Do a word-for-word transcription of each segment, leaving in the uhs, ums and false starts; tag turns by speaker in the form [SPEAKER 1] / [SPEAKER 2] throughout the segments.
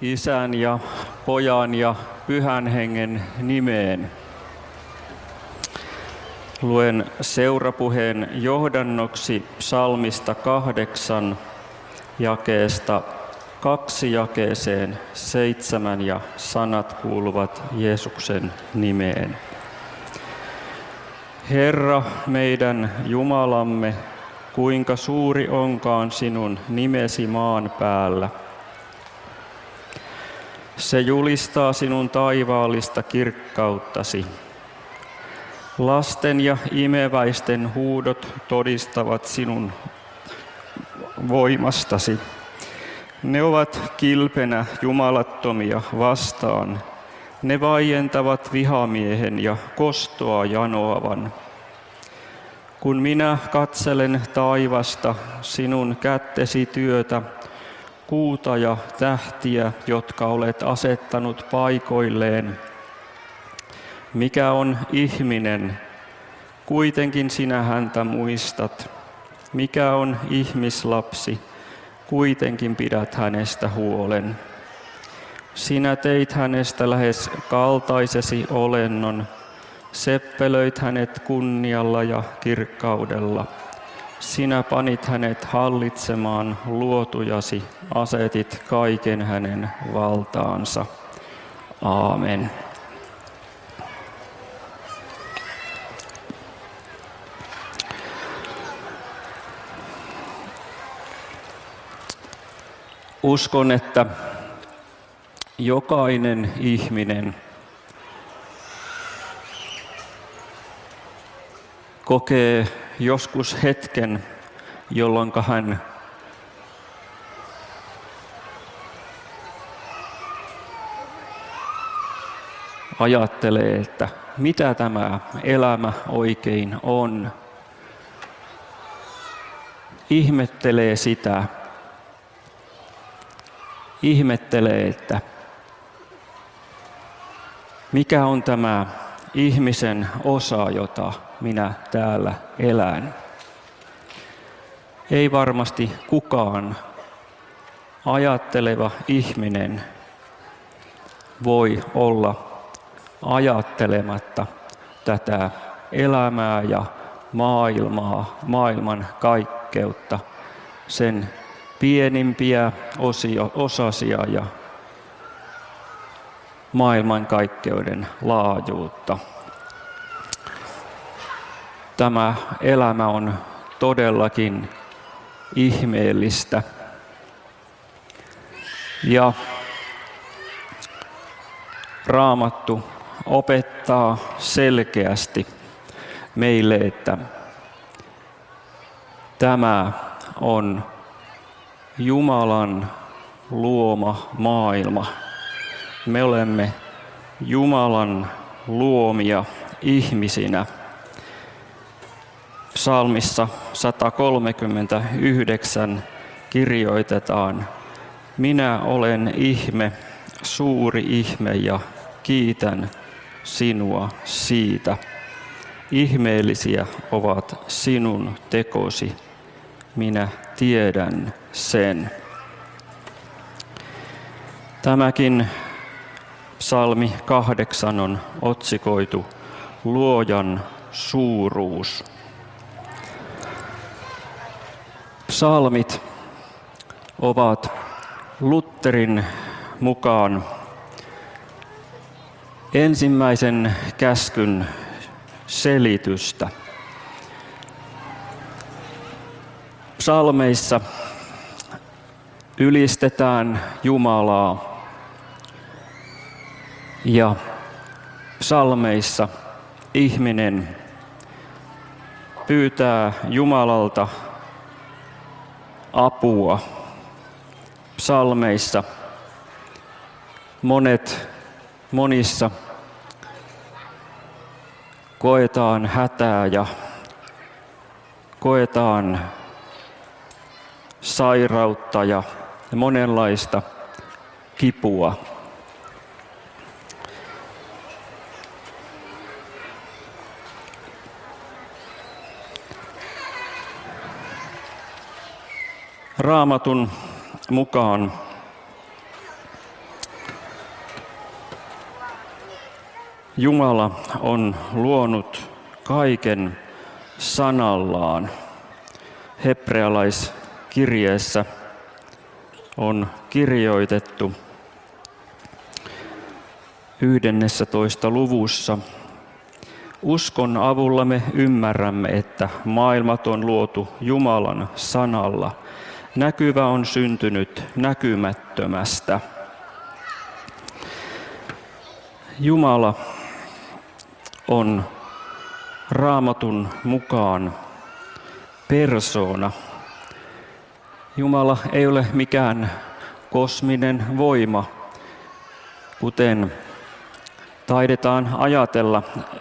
[SPEAKER 1] Isän ja Pojan ja Pyhän Hengen nimeen. Luen seurapuheen johdannoksi psalmista kahdeksan jakeesta kaksi jakeeseen seitsemän ja sanat kuuluvat Jeesuksen nimeen. Herra, meidän Jumalamme, kuinka suuri onkaan sinun nimesi maan päällä. Se julistaa sinun taivaallista kirkkauttasi. Lasten ja imeväisten huudot todistavat sinun voimastasi. Ne ovat kilpenä jumalattomia vastaan. Ne vaientavat vihamiehen ja kostoa janoavan. Kun minä katselen taivasta, sinun kättesi työtä, kuuta ja tähtiä, jotka olet asettanut paikoilleen. Mikä on ihminen? Kuitenkin sinä häntä muistat. Mikä on ihmislapsi? Kuitenkin pidät hänestä huolen. Sinä teit hänestä lähes kaltaisesi olennon. Seppelöit hänet kunnialla ja kirkkaudella. Sinä panit hänet hallitsemaan luotujasi, asetit kaiken hänen valtaansa. Aamen. Uskon, että jokainen ihminen kokee joskus hetken, jolloin hän ajattelee, että mitä tämä elämä oikein on. Ihmettelee sitä, ihmettelee, että mikä on tämä ihmisen osa, jota minä täällä elän. Ei varmasti kukaan ajatteleva ihminen voi olla ajattelematta tätä elämää ja maailmaa, maailman kaikkeutta, sen pienimpiä osio, osasia ja maailmankaikkeuden laajuutta. Tämä elämä on todellakin ihmeellistä. Ja Raamattu opettaa selkeästi meille, että tämä on Jumalan luoma maailma. Me olemme Jumalan luomia ihmisinä. Psalmissa sata kolmekymmentäyhdeksän kirjoitetaan: minä olen ihme, suuri ihme, ja kiitän sinua siitä. Ihmeellisiä ovat sinun tekosi, minä tiedän sen. Tämäkin psalmi kahdeksan on otsikoitu Luojan suuruus. Psalmit ovat Lutherin mukaan ensimmäisen käskyn selitystä. Psalmeissa ylistetään Jumalaa ja psalmeissa ihminen pyytää Jumalalta apua. Psalmeissa monet, monissa koetaan hätää ja koetaan sairautta ja monenlaista kipua. Raamatun mukaan Jumala on luonut kaiken sanallaan. Hebrealaiskirjeessä on kirjoitettu yhdennessätoista luvussa. Uskon avulla me ymmärrämme, että maailmat on luotu Jumalan sanalla. Näkyvä on syntynyt näkymättömästä. Jumala on Raamatun mukaan persoona. Jumala ei ole mikään kosminen voima, kuten taidetaan ajatella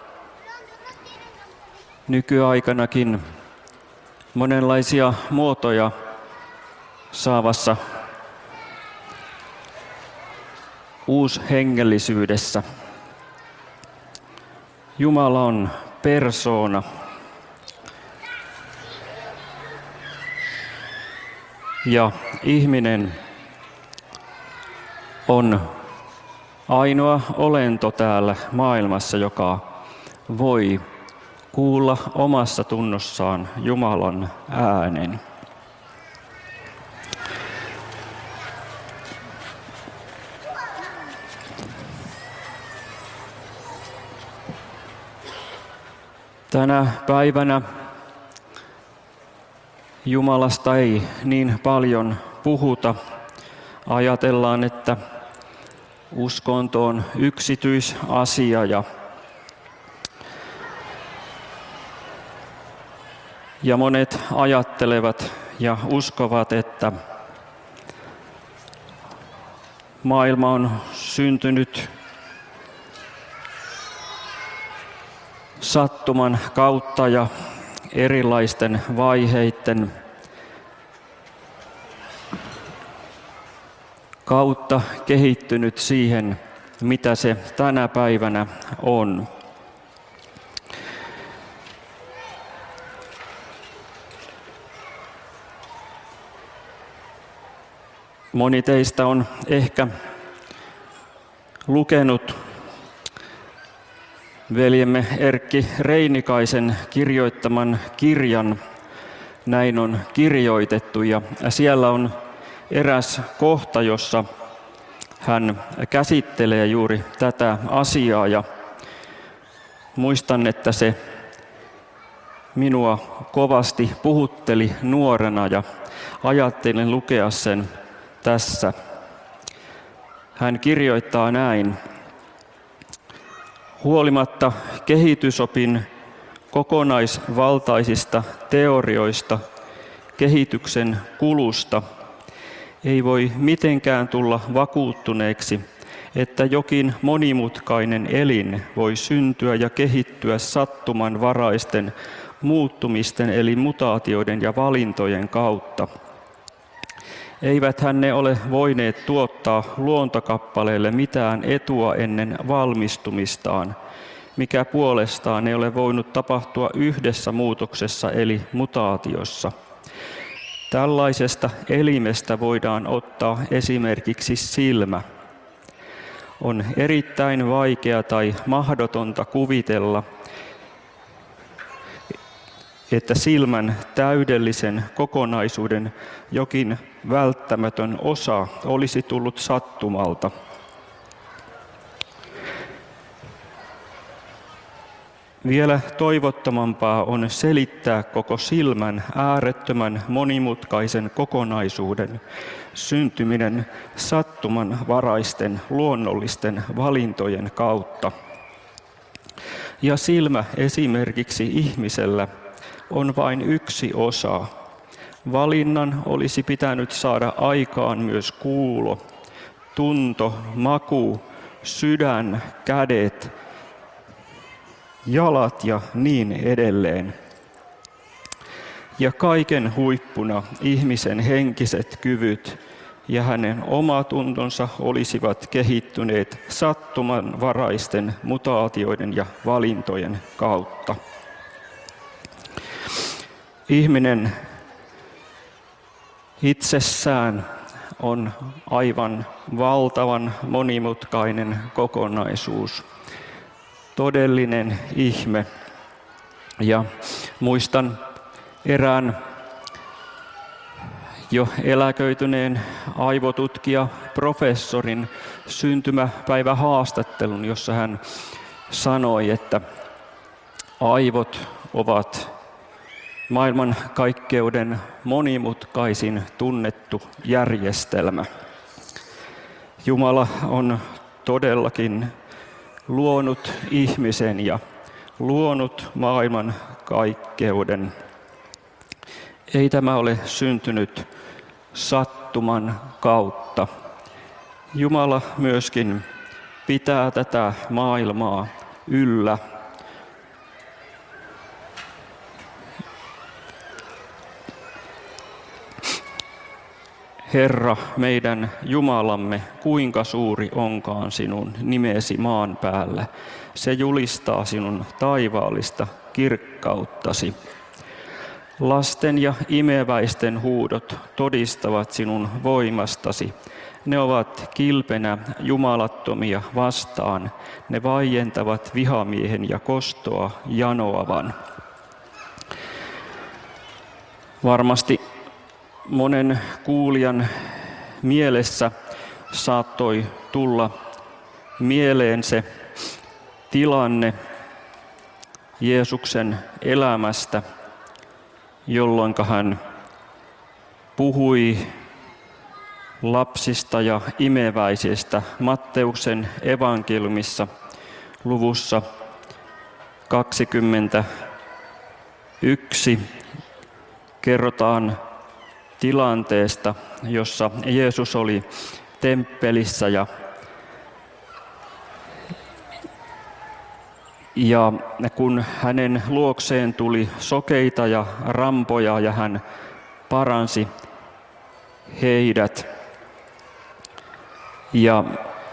[SPEAKER 1] nykyaikanakin monenlaisia muotoja saavassa uushengellisyydessä. Jumala on persoona. Ja ihminen on ainoa olento täällä maailmassa, joka voi kuulla omassa tunnossaan Jumalan äänen. Tänä päivänä Jumalasta ei niin paljon puhuta. Ajatellaan, että uskonto on yksityisasia ja, ja monet ajattelevat ja uskovat, että maailma on syntynyt sattuman kautta ja erilaisten vaiheiden kautta kehittynyt siihen, mitä se tänä päivänä on. Moni teistä on ehkä lukenut veljemme Erkki Reinikaisen kirjoittaman kirjan Näin on kirjoitettu, ja siellä on eräs kohta, jossa hän käsittelee juuri tätä asiaa, ja muistan, että se minua kovasti puhutteli nuorena ja ajattelin lukea sen tässä. Hän kirjoittaa näin: huolimatta kehitysopin kokonaisvaltaisista teorioista kehityksen kulusta ei voi mitenkään tulla vakuuttuneeksi, että jokin monimutkainen elin voi syntyä ja kehittyä sattumanvaraisten muuttumisten eli mutaatioiden ja valintojen kautta. Eiväthän ne ole voineet tuottaa luontokappaleelle mitään etua ennen valmistumistaan, mikä puolestaan ei ole voinut tapahtua yhdessä muutoksessa eli mutaatiossa. Tällaisesta elimestä voidaan ottaa esimerkiksi silmä. On erittäin vaikea tai mahdotonta kuvitella, että silmän täydellisen kokonaisuuden jokin välttämätön osa olisi tullut sattumalta. Vielä toivottomampaa on selittää koko silmän äärettömän monimutkaisen kokonaisuuden syntyminen sattumanvaraisten luonnollisten valintojen kautta. Ja silmä esimerkiksi ihmisellä on vain yksi osa. Valinnan olisi pitänyt saada aikaan myös kuulo, tunto, maku, sydän, kädet, jalat ja niin edelleen. Ja kaiken huippuna ihmisen henkiset kyvyt ja hänen omatuntonsa olisivat kehittyneet sattumanvaraisten mutaatioiden ja valintojen kautta. Ihminen itsessään on aivan valtavan monimutkainen kokonaisuus. todellinen ihme. Ja muistan erään jo eläköityneen aivotutkija professorin syntymäpäivähaastattelun, jossa hän sanoi, että aivot ovat maailmankaikkeuden monimutkaisin tunnettu järjestelmä. Jumala on todellakin luonut ihmisen ja luonut maailmankaikkeuden. Ei tämä ole syntynyt sattuman kautta. Jumala myöskin pitää tätä maailmaa yllä. Herra, meidän Jumalamme, kuinka suuri onkaan sinun nimesi maan päällä. Se julistaa sinun taivaallista kirkkauttasi. Lasten ja imeväisten huudot todistavat sinun voimastasi. Ne ovat kilpenä jumalattomia vastaan. Ne vaientavat vihamiehen ja kostoa janoavan. Varmasti monen kuulijan mielessä saattoi tulla mieleen se tilanne Jeesuksen elämästä, jolloin hän puhui lapsista ja imeväisistä Matteuksen evankeliumissa luvussa kaksikymmentäyksi. Kerrotaan tilanteesta, jossa Jeesus oli temppelissä ja, ja kun hänen luokseen tuli sokeita ja rampoja ja hän paransi heidät. Ja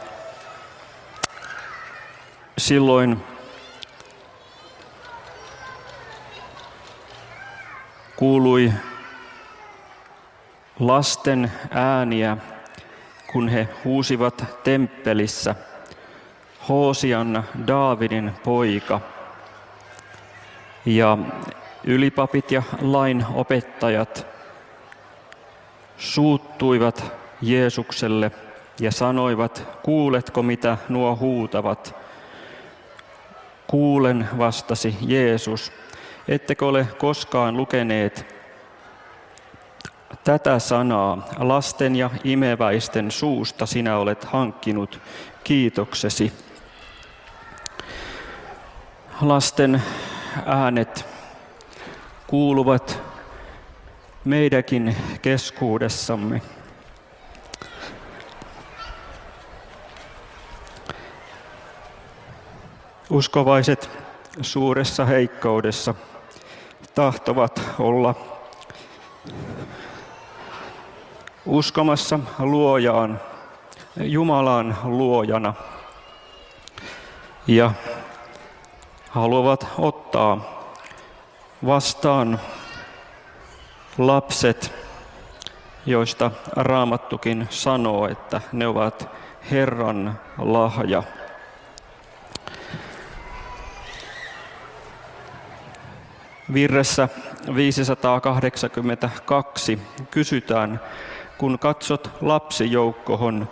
[SPEAKER 1] silloin kuului lasten ääniä, kun he huusivat temppelissä: Hoosianna, Daavidin poika. Ja ylipapit ja lain opettajat suuttuivat Jeesukselle ja sanoivat: kuuletko, mitä nuo huutavat? Kuulen, vastasi Jeesus. Ettekö ole koskaan lukeneet tätä sanaa: lasten ja imeväisten suusta sinä olet hankkinut kiitoksesi. Lasten äänet kuuluvat meidänkin keskuudessamme. Uskovaiset suuressa heikkoudessa tahtovat olla uskomassa luojaan, Jumalan luojana, ja haluavat ottaa vastaan lapset, joista Raamattukin sanoo, että ne ovat Herran lahja. Virressä viisisataakahdeksankymmentäkaksi kysytään: kun katsot lapsijoukkohon,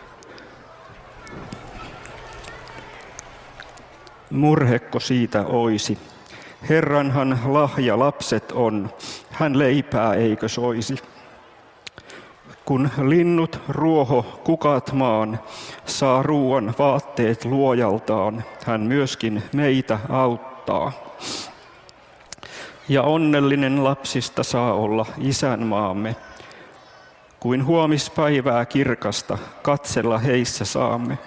[SPEAKER 1] murhekko siitä oisi? Herranhan lahja lapset on, hän leipää eikö soisi? Kun linnut ruoho kukat maan, saa ruuan vaatteet luojaltaan, hän myöskin meitä auttaa. Ja onnellinen lapsista saa olla isänmaamme, kuin huomispäivää kirkasta katsella heissä saamme.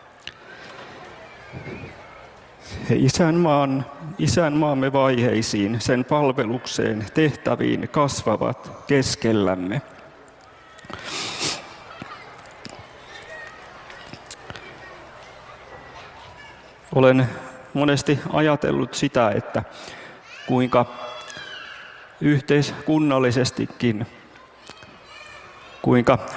[SPEAKER 1] He isänmaan, isänmaamme vaiheisiin, sen palvelukseen, tehtäviin kasvavat keskellämme. Olen monesti ajatellut sitä, että kuinka yhteiskunnallisestikin, kuinka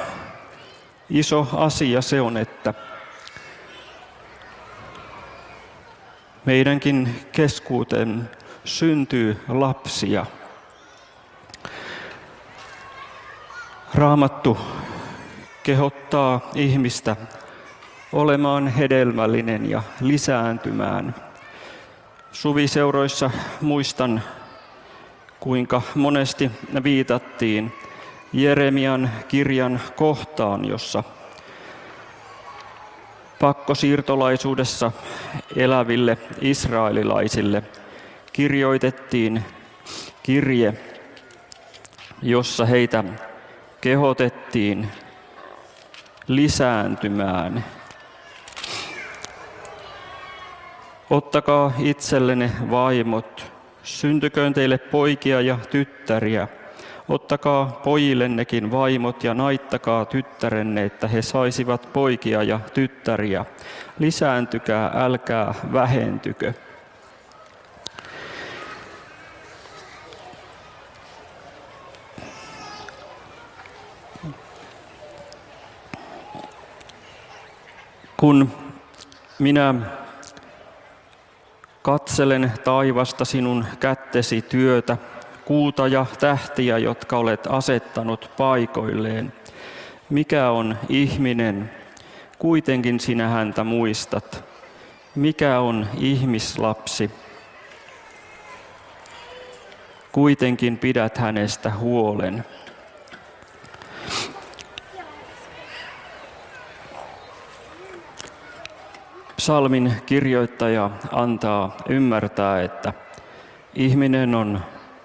[SPEAKER 1] iso asia se on, että meidänkin keskuuteen syntyy lapsia. Raamattu kehottaa ihmistä olemaan hedelmällinen ja lisääntymään. Suviseuroissa muistan, kuinka monesti viitattiin Jeremian kirjan kohtaan, jossa pakkosiirtolaisuudessa eläville israelilaisille kirjoitettiin kirje, jossa heitä kehotettiin lisääntymään. Ottakaa itsellenne vaimot, syntyköön teille poikia ja tyttäriä. Ottakaa pojillennekin vaimot ja naittakaa tyttärenne, että he saisivat poikia ja tyttäriä. Lisääntykää, älkää vähentykö. Kun minä katselen taivasta sinun kättesi työtä, kuuta ja tähtiä, jotka olet asettanut paikoilleen. Mikä on ihminen? Kuitenkin sinä häntä muistat. Mikä on ihmislapsi? Kuitenkin pidät hänestä huolen. Psalmin kirjoittaja antaa ymmärtää, että ihminen on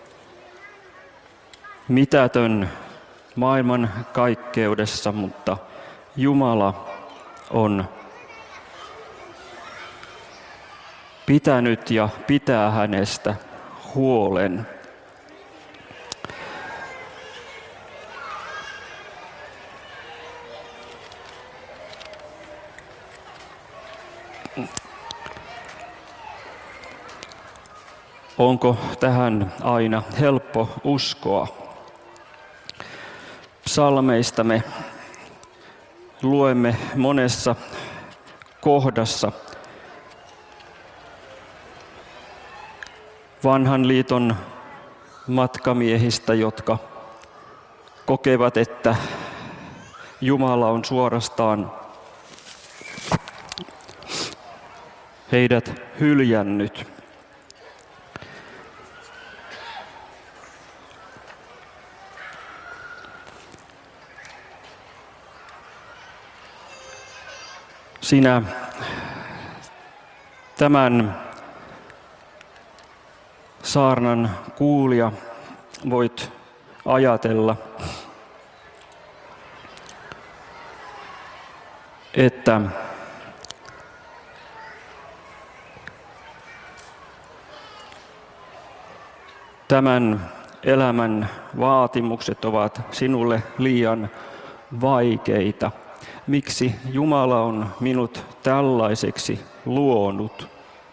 [SPEAKER 1] mitätön maailman kaikkeudessa, mutta Jumala on pitänyt ja pitää hänestä huolen. Onko tähän aina helppo uskoa? Psalmeista me luemme monessa kohdassa vanhan liiton matkamiehistä, jotka kokevat, että Jumala on suorastaan heidät hyljännyt. Sinä tämän saarnan kuulija voit ajatella, että tämän elämän vaatimukset ovat sinulle liian vaikeita. Miksi Jumala on minut tällaiseksi luonut?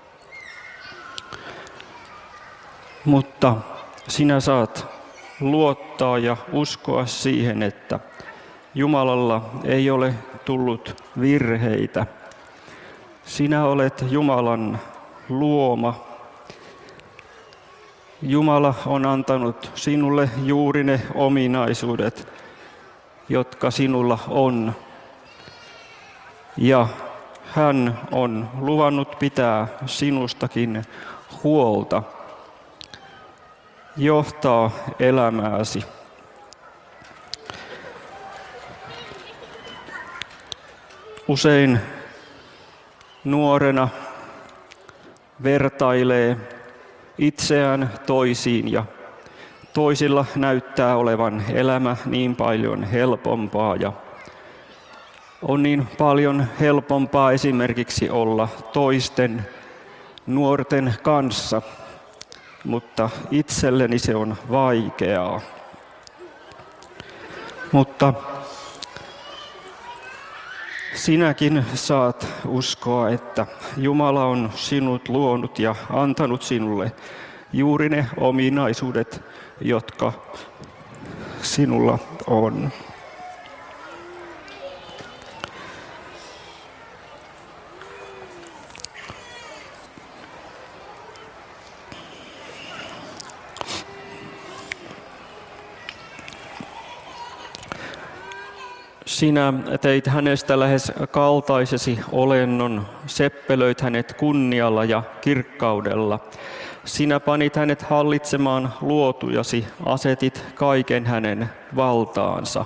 [SPEAKER 1] Mutta sinä saat luottaa ja uskoa siihen, että Jumalalla ei ole tullut virheitä. Sinä olet Jumalan luoma. Jumala on antanut sinulle juuri ne ominaisuudet, jotka sinulla on. Ja hän on luvannut pitää sinustakin huolta, johtaa elämääsi. Usein nuorena vertailee itseään toisiin ja toisilla näyttää olevan elämä niin paljon helpompaa ja on niin paljon helpompaa esimerkiksi olla toisten nuorten kanssa, mutta itselleni se on vaikeaa. Mutta sinäkin saat uskoa, että Jumala on sinut luonut ja antanut sinulle juuri ne ominaisuudet, jotka sinulla on. Sinä teit hänestä lähes kaltaisesi olennon, seppelöit hänet kunnialla ja kirkkaudella. Sinä panit hänet hallitsemaan luotujasi, asetit kaiken hänen valtaansa.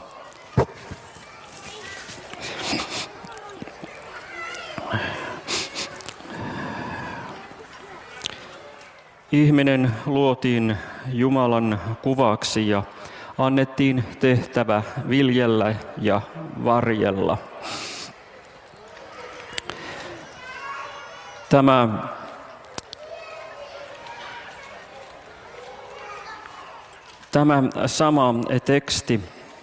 [SPEAKER 1] Ihminen luotiin Jumalan kuvaksi ja annettiin tehtävä viljellä ja varjella. Tämä Tämä sama teksti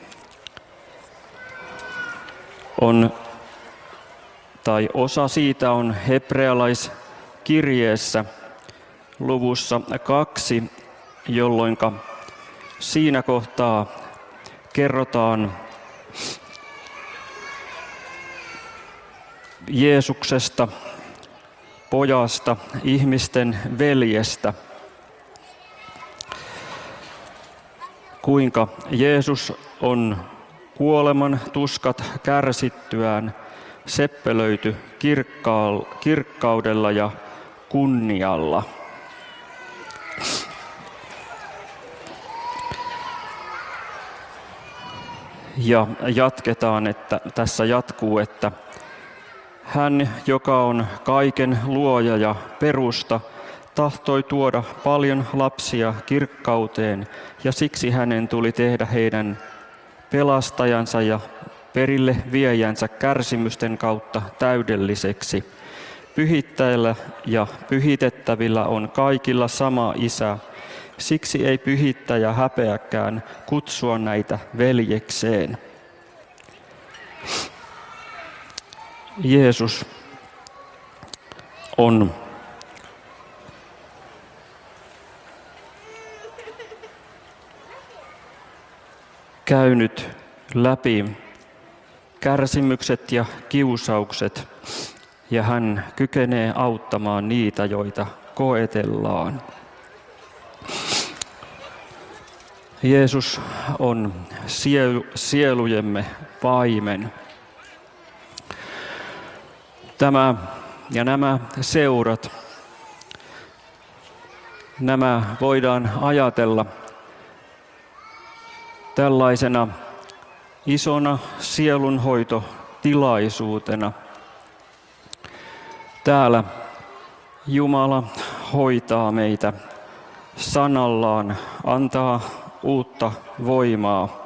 [SPEAKER 1] on, tai osa siitä on hebrealaiskirjeessä luvussa kaksi, jolloinka siinä kohtaa kerrotaan Jeesuksesta, pojasta, ihmisten veljestä. Kuinka Jeesus on kuoleman tuskat kärsittyään seppelöity kirkkaudella ja kunnialla. Ja jatketaan, että tässä jatkuu, että hän, joka on kaiken luoja ja perusta, tahtoi tuoda paljon lapsia kirkkauteen, ja siksi hänen tuli tehdä heidän pelastajansa ja perille viejänsä kärsimysten kautta täydelliseksi. Pyhittäjillä ja pyhitettävillä on kaikilla sama isä, siksi ei pyhittäjä häpeäkään kutsua näitä veljekseen. Jeesus on käynyt läpi kärsimykset ja kiusaukset, ja hän kykenee auttamaan niitä, joita koetellaan. Jeesus on sielu, sielujemme paimen. Tämä ja nämä seurat, nämä voidaan ajatella tällaisena isona sielunhoitotilaisuutena. Täällä Jumala hoitaa meitä sanallaan, antaa uutta voimaa.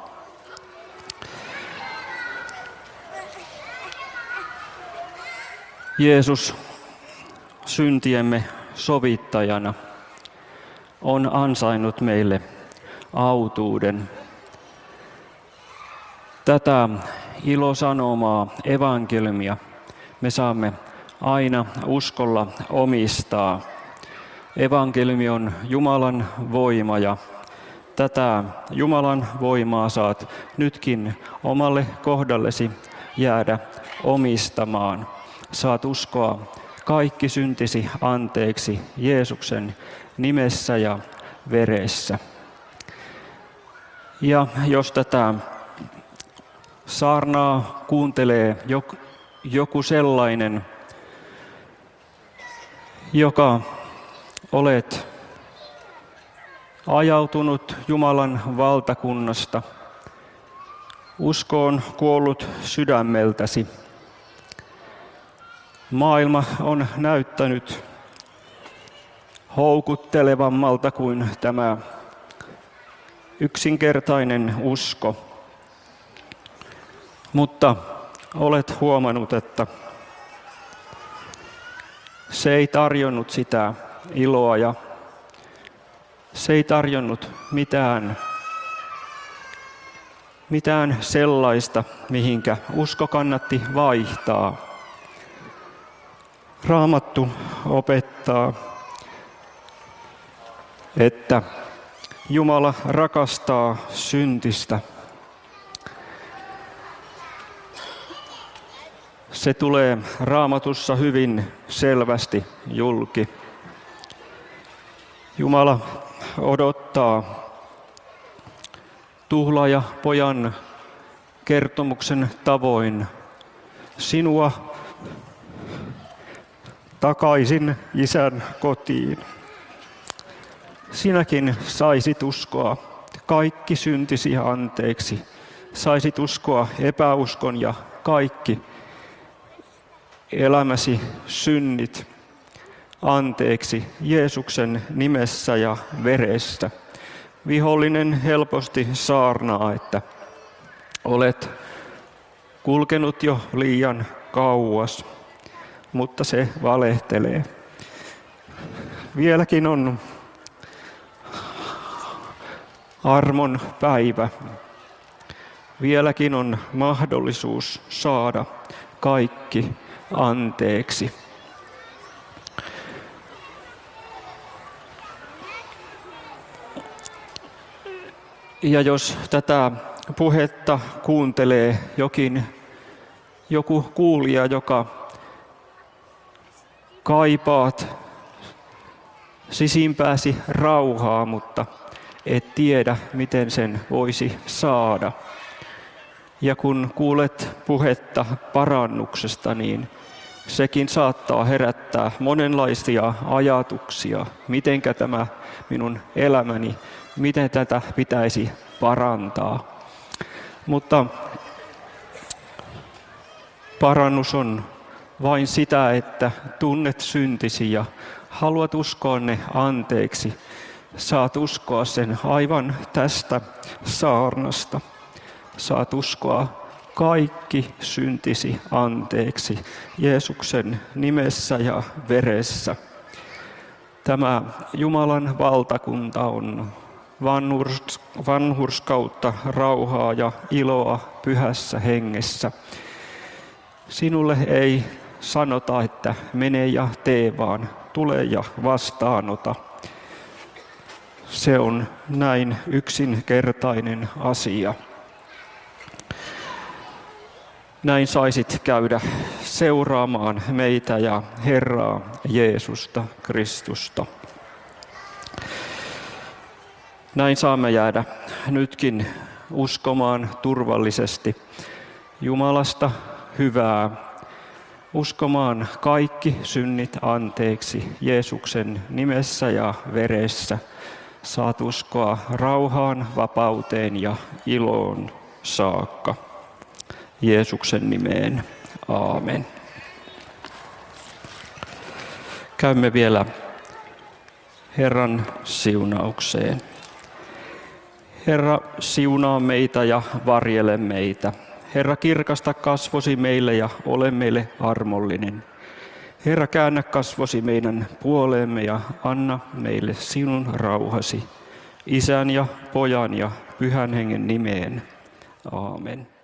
[SPEAKER 1] Jeesus syntiemme sovittajana on ansainnut meille autuuden. Tätä ilosanomaa, evankeliumia, me saamme aina uskolla omistaa. Evankeliumi on Jumalan voima, ja tätä Jumalan voimaa saat nytkin omalle kohdallesi jäädä omistamaan. Saat uskoa kaikki syntisi anteeksi Jeesuksen nimessä ja veressä. Ja jos tätä saarnaa kuuntelee joku sellainen, joka olet ajautunut Jumalan valtakunnasta, uskoon kuollut sydämeltäsi. Maailma on näyttänyt houkuttelevammalta kuin tämä yksinkertainen usko. Mutta olet huomannut, että se ei tarjonnut sitä iloa ja se ei tarjonnut mitään, mitään sellaista, mihinkä usko kannatti vaihtaa. Raamattu opettaa, että Jumala rakastaa syntistä. Se tulee Raamatussa hyvin selvästi julki. Jumala odottaa tuhlaajapojan kertomuksen tavoin sinua takaisin Isän kotiin. Sinäkin saisit uskoa kaikki syntisi anteeksi. Saisit uskoa epäuskon ja kaikki elämäsi synnit anteeksi Jeesuksen nimessä ja veressä. Vihollinen helposti saarnaa, että olet kulkenut jo liian kauas, mutta se valehtelee. Vieläkin on armon päivä. Vieläkin on mahdollisuus saada kaikki anteeksi. Ja jos tätä puhetta kuuntelee jokin, joku kuulija, joka kaipaat sisimpääsi rauhaa, mutta et tiedä, miten sen voisi saada. Ja kun kuulet puhetta parannuksesta, niin sekin saattaa herättää monenlaisia ajatuksia, mitenkä tämä minun elämäni, miten tätä pitäisi parantaa. Mutta parannus on vain sitä, että tunnet syntisi ja haluat uskoa ne anteeksi. Saat uskoa sen aivan tästä saarnasta. Saat uskoa kaikki syntisi anteeksi Jeesuksen nimessä ja veressä. Tämä Jumalan valtakunta on vanhurs, vanhurskautta, rauhaa ja iloa pyhässä hengessä. Sinulle ei sanota, että mene ja tee, vaan tule ja vastaanota. Se on näin yksinkertainen asia. Näin saisit käydä seuraamaan meitä ja Herraa Jeesusta Kristusta. Näin saamme jäädä nytkin uskomaan turvallisesti Jumalasta hyvää, uskomaan kaikki synnit anteeksi Jeesuksen nimessä ja veressä. Saat uskoa rauhaan, vapauteen ja iloon saakka. Jeesuksen nimeen. Aamen. Käymme vielä Herran siunaukseen. Herra, siunaa meitä ja varjele meitä. Herra, kirkasta kasvosi meille ja ole meille armollinen. Herra, käännä kasvosi meidän puoleemme ja anna meille sinun rauhasi. Isän ja Pojan ja Pyhän Hengen nimeen. Aamen.